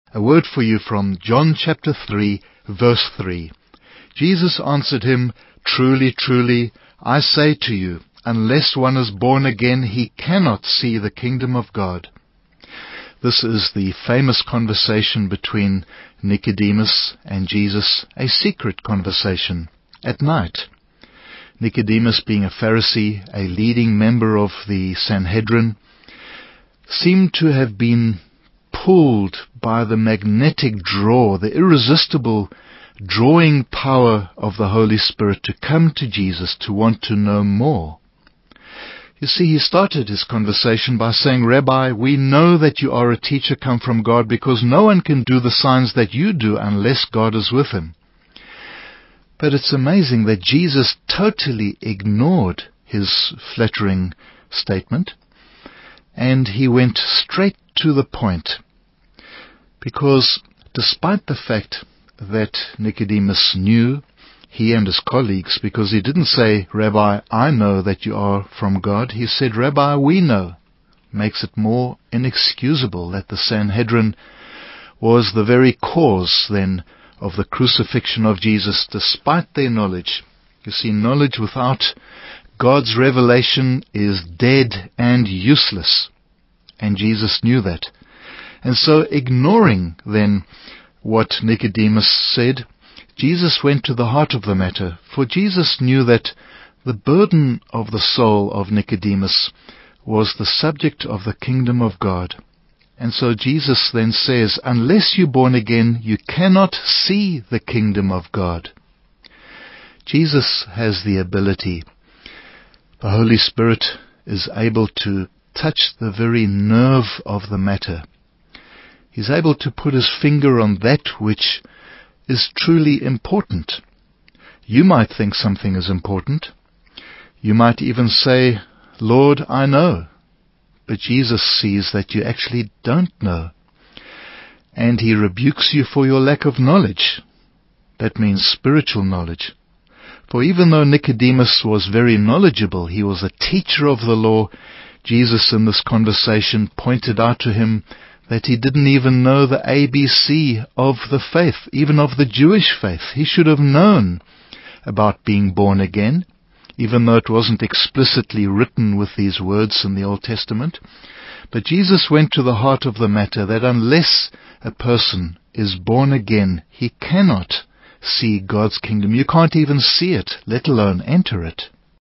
A word for you from John chapter 3, verse 3. Jesus answered him, "Truly, truly, I say to you, unless one is born again, he cannot see the kingdom of God." This is the famous conversation between Nicodemus and Jesus, a secret conversation at night. Nicodemus, being a Pharisee, a leading member of the Sanhedrin, seemed to have been pulled by the magnetic draw, the irresistible drawing power of the Holy Spirit to come to Jesus, to want to know more. You see, he started his conversation by saying, "Rabbi, we know that you are a teacher come from God, because no one can do the signs that you do unless God is with him." But it's amazing that Jesus totally ignored his flattering statement, and he went straight to the point. Because despite the fact that Nicodemus knew, he and his colleagues, because he didn't say, "Rabbi, I know that you are from God," he said, "Rabbi, we know." Makes it more inexcusable that the Sanhedrin was the very cause then of the crucifixion of Jesus, despite their knowledge. You see, knowledge without God's revelation is dead and useless. And Jesus knew that. And so, ignoring then what Nicodemus said, Jesus went to the heart of the matter, for Jesus knew that the burden of the soul of Nicodemus was the subject of the kingdom of God. And so Jesus then says, unless you're born again, you cannot see the kingdom of God. Jesus has the ability. The Holy Spirit is able to touch the very nerve of the matter. He's able to put his finger on that which is truly important. You might think something is important. You might even say, "Lord, I know." But Jesus sees that you actually don't know. And he rebukes you for your lack of knowledge. That means spiritual knowledge. For even though Nicodemus was very knowledgeable, he was a teacher of the law, Jesus in this conversation pointed out to him that he didn't even know the ABC of the faith, even of the Jewish faith. He should have known about being born again, even though it wasn't explicitly written with these words in the Old Testament. But Jesus went to the heart of the matter, that unless a person is born again, he cannot see God's kingdom. You can't even see it, let alone enter it.